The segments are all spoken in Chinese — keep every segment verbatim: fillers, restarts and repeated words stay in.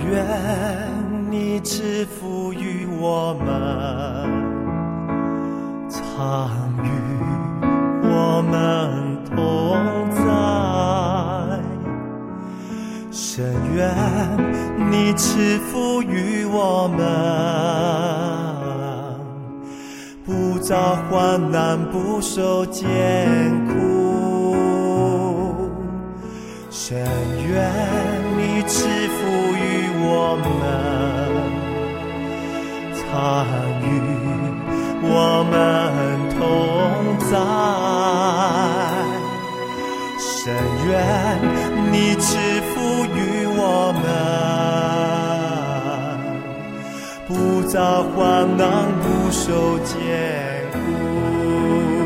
愿你赐福于我们，常与我们同在。深愿你赐福于我们，不遭患难，不受艰苦。深愿你赐福于我们，常与我们同在。深愿你赐福于我们，不遭患难，不受艰苦。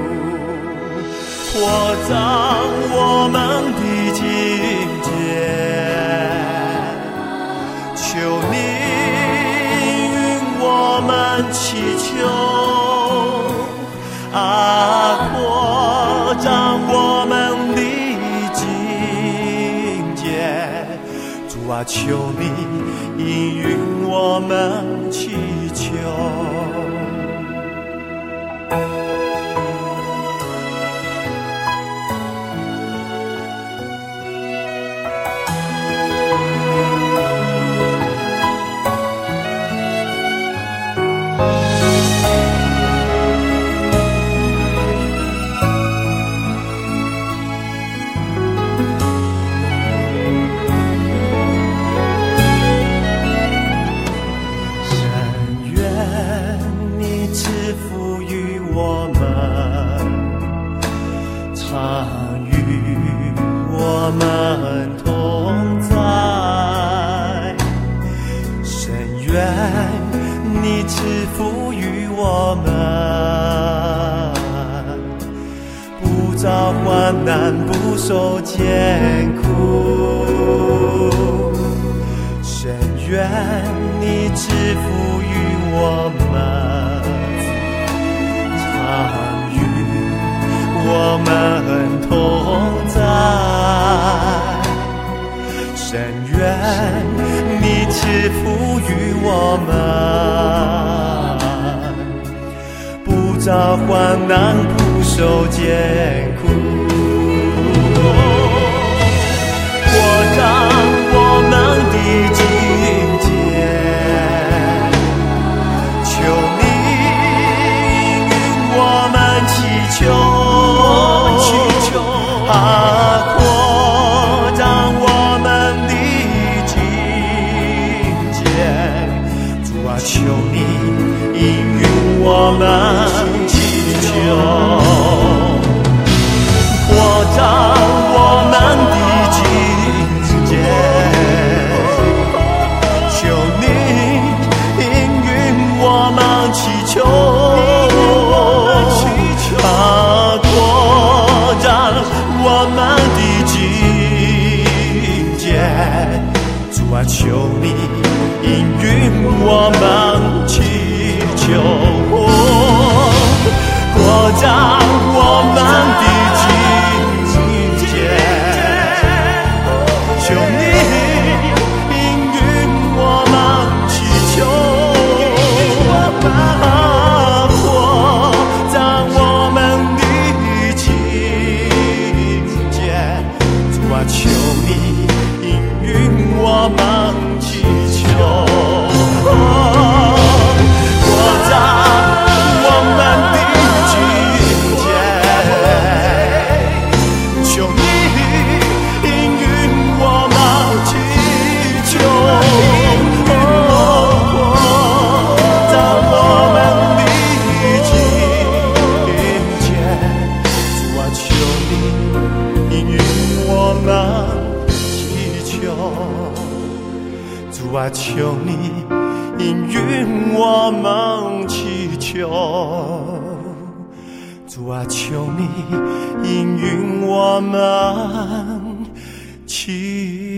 扩张我们的境界，求你允我们祈求，啊，扩张我们的境界。主啊，求你应允我们祈求。难不受艰苦，深愿你赐福于我们，常与我们同在。深愿你赐福于我们，不遭患难，不受艰苦。扩张我们的境界，求你允我们祈求，啊，扩张我们的境界。主啊，求你应允我们祈求，扩张我们的祈求，啊，扩张我们的境界。主啊，求你应允我们祈求，扩张我们的境界。求你应允我们祈求。啊，扩张我们的境界。主啊，求你应允我们祈求，扩张我们的境界。求你应允我们祈求。主啊，求你应允我们祈求，主啊，求你应允我们祈求。